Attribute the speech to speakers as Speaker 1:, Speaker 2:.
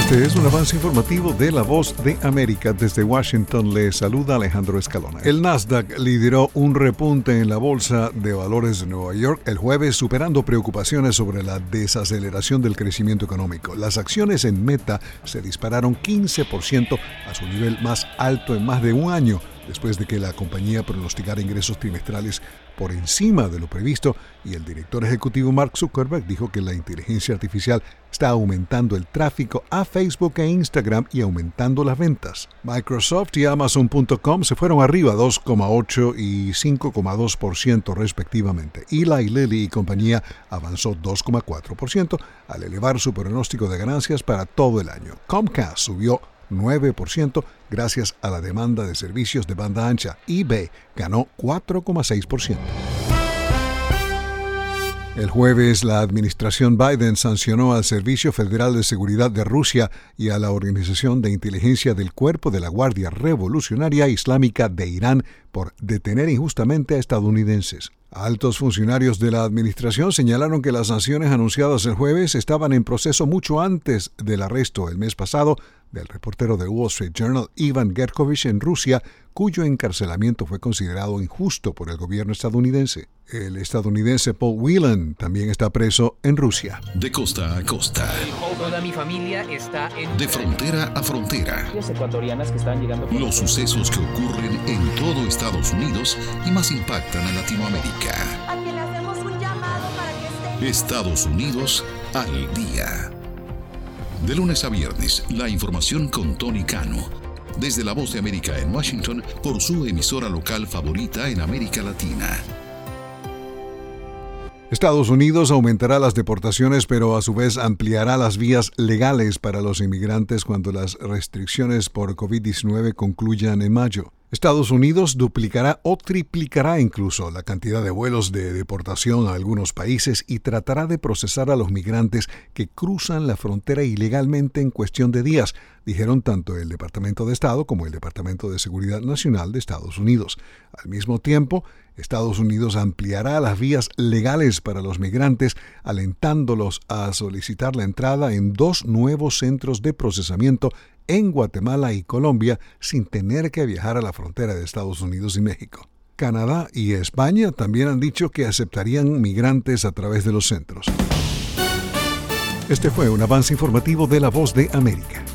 Speaker 1: Este es un avance informativo de La Voz de América. Desde Washington le saluda Alejandro Escalona. El Nasdaq lideró un repunte en la Bolsa de Valores de Nueva York el jueves, superando preocupaciones sobre la desaceleración del crecimiento económico. Las acciones en Meta se dispararon 15% a su nivel más alto en más de un año, después de que la compañía pronosticara ingresos trimestrales por encima de lo previsto, y el director ejecutivo Mark Zuckerberg dijo que la inteligencia artificial está aumentando el tráfico a Facebook e Instagram y aumentando las ventas. Microsoft y Amazon.com se fueron arriba 2,8% y 5,2% respectivamente. Eli Lilly y compañía avanzó 2,4% al elevar su pronóstico de ganancias para todo el año. Comcast subió 9% gracias a la demanda de servicios de banda ancha. eBay ganó 4,6%. El jueves, la administración Biden sancionó al Servicio Federal de Seguridad de Rusia y a la Organización de Inteligencia del Cuerpo de la Guardia Revolucionaria Islámica de Irán por detener injustamente a estadounidenses. Altos funcionarios de la administración señalaron que las sanciones anunciadas el jueves estaban en proceso mucho antes del arresto el mes pasado del reportero de Wall Street Journal Ivan Gershkovich en Rusia, cuyo encarcelamiento fue considerado injusto por el gobierno estadounidense. El estadounidense Paul Whelan también está preso en Rusia.
Speaker 2: De costa a costa.
Speaker 3: Toda mi familia está en...
Speaker 2: De frontera a frontera.
Speaker 3: Las ecuatorianas que están llegando...
Speaker 2: Los sucesos que ocurren en todo Estados Unidos y más impactan a Latinoamérica.
Speaker 4: A quien le hacemos un llamado para que esté...
Speaker 2: Estados Unidos al día. De lunes a viernes, la información con Tony Cano. Desde La Voz de América en Washington, por su emisora local favorita en América Latina.
Speaker 1: Estados Unidos aumentará las deportaciones, pero a su vez ampliará las vías legales para los inmigrantes cuando las restricciones por COVID-19 concluyan en mayo. Estados Unidos duplicará o triplicará incluso la cantidad de vuelos de deportación a algunos países y tratará de procesar a los migrantes que cruzan la frontera ilegalmente en cuestión de días, dijeron tanto el Departamento de Estado como el Departamento de Seguridad Nacional de Estados Unidos. Al mismo tiempo, Estados Unidos ampliará las vías legales para los migrantes, alentándolos a solicitar la entrada en 2 nuevos centros de procesamiento en Guatemala y Colombia sin tener que viajar a la frontera de Estados Unidos y México. Canadá y España también han dicho que aceptarían migrantes a través de los centros. Este fue un avance informativo de La Voz de América.